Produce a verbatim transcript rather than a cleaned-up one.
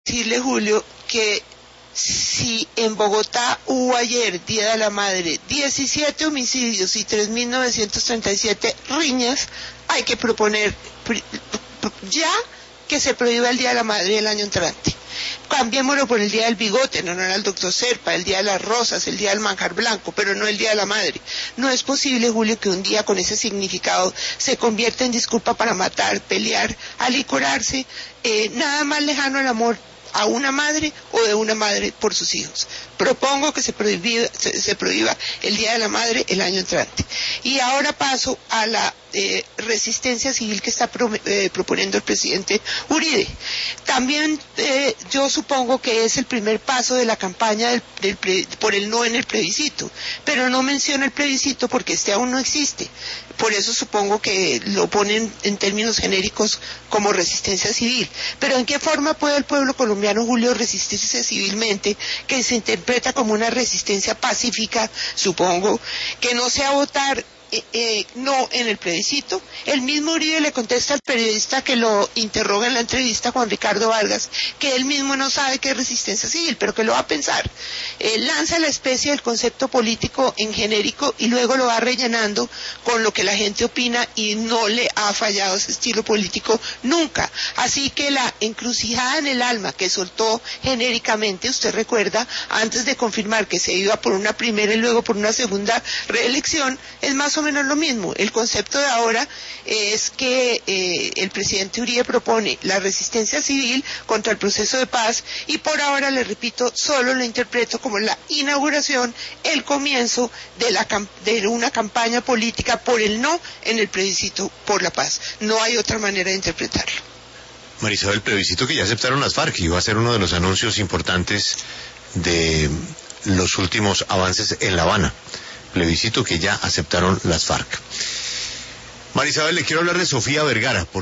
Decirle, Julio, que si en Bogotá hubo ayer, Día de la Madre, diecisiete homicidios y tres mil novecientas treinta y siete riñas, hay que proponer ya que se prohíba el Día de la Madre el año entrante. Cambiémoslo por el Día del Bigote, en honor al doctor Serpa, el Día de las Rosas, el Día del Manjar Blanco, pero no el Día de la Madre. No es posible, Julio, que un día con ese significado se convierta en disculpa para matar, pelear, alicorarse, eh, nada más lejano al amor a una madre o de una madre por sus hijos. Propongo que se prohíba, se, se prohíba el Día de la Madre el año entrante. Y ahora paso a la eh, resistencia civil que está pro, eh, proponiendo el presidente Uribe. También eh, yo supongo que es el primer paso de la campaña del, del ple, por el no en el plebiscito, pero no menciona el plebiscito porque este aún no existe. Por eso supongo que lo ponen en términos genéricos como resistencia civil. Pero ¿en qué forma puede el pueblo colombiano, Julio, resistirse civilmente, que se interpreta como una resistencia pacífica, supongo, que no sea votar Eh, eh, no en el plebiscito? El mismo Uribe le contesta al periodista que lo interroga en la entrevista, Juan Ricardo Vargas, que él mismo no sabe qué es resistencia civil, pero que lo va a pensar. Eh, lanza la especie del concepto político en genérico y luego lo va rellenando con lo que la gente opina, y no le ha fallado ese estilo político nunca. Así que la encrucijada en el alma que soltó genéricamente, usted recuerda, antes de confirmar que se iba por una primera y luego por una segunda reelección, es más o menos lo mismo. El concepto de ahora es que eh, el presidente Uribe propone la resistencia civil contra el proceso de paz, y por ahora, le repito, solo lo interpreto como la inauguración, el comienzo de, la, de una campaña política por el no en el plebiscito por la paz. No hay otra manera de interpretarlo. Marisabel, el plebiscito que ya aceptaron las FARC y va a ser uno de los anuncios importantes de los últimos avances en La Habana. Plebiscito que ya aceptaron las FARC. Marisabel, le quiero hablar de Sofía Vergara.